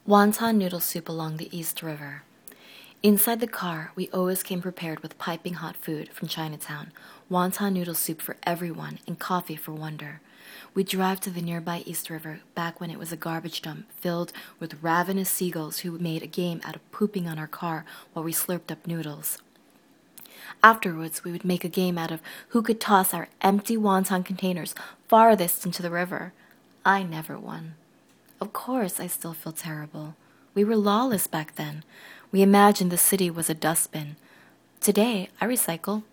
Wonton noodle soup along the East River. Inside the car, we always came prepared with piping hot food from Chinatown, wonton noodle soup for everyone, and coffee for Wonder. We'd drive to the nearby East River back when it was a garbage dump filled with ravenous seagulls who made a game out of pooping on our car while we slurped up noodles. Afterwards, we would make a game out of who could toss our empty wonton containers farthest into the river. I never won. Of course, I still feel terrible. We were lawless back then. We imagined the city was a dustbin. Today, I recycle.